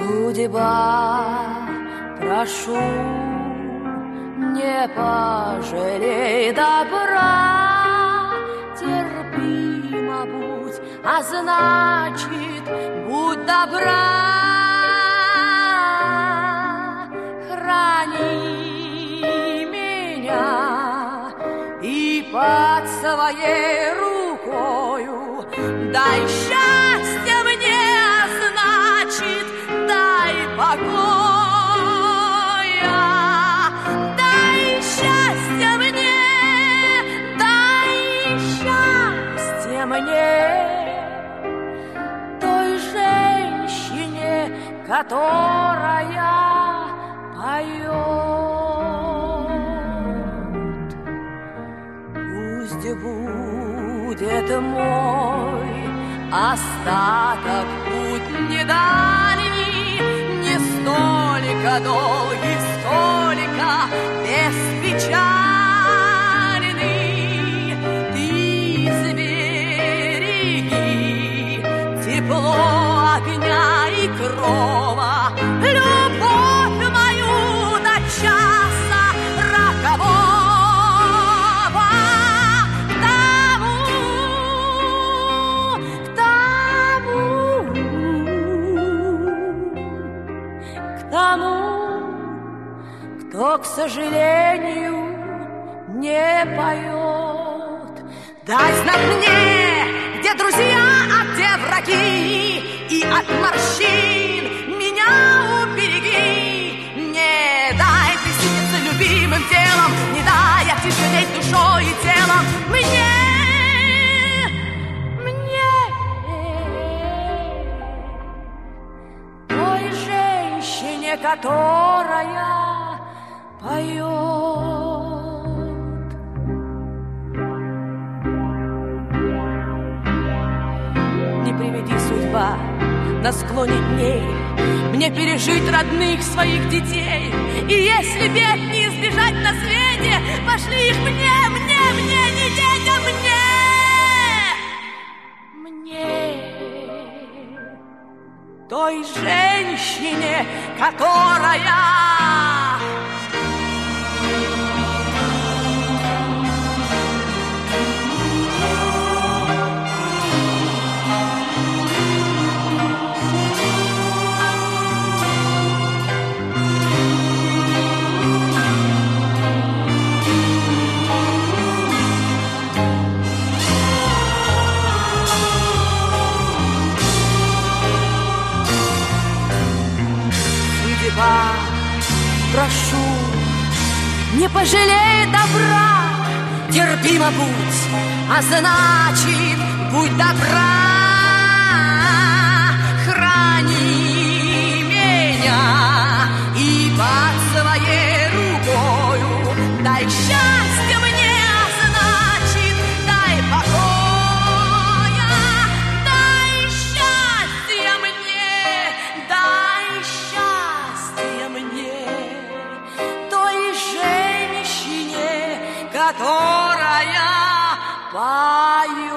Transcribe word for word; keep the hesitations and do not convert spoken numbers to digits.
Судьба, прошу, не пожалей добра, терпимо будь, а значит, будь добра. Храни меня и под своей рукою дай счастье мне, а значит, дай покоя. Дай счастье мне, дай счастье мне, той женщине, которая поет. Пусть будет мой остаток путь недальний, не столько долгий, сколько беспечальный. Ты сбереги тепло огня и крова, любовь мою до часа рокового. К тому, к тому, к тому, кто, к сожалению, не поет. Дай знак мне, где друзья, а где враги, и от морщин меня убереги. Не дай присытиться любимым телом, не дай отяжелеть душой и телом мне, мне, той женщине, которая поет. Не приведи судьба на склоне дней мне пережить родных своих детей. И если бед не избежать на свете, пошли их мне, мне, мне, не детям, мне, мне, той женщине, которая прошу, не пожалей добра, терпимо будь, а значит, будь добра. Храни меня и под своей рукою дай счастье мне, а значит, дай покоя. Дай счастье мне, дай счастье мне, той женщине, которая поет.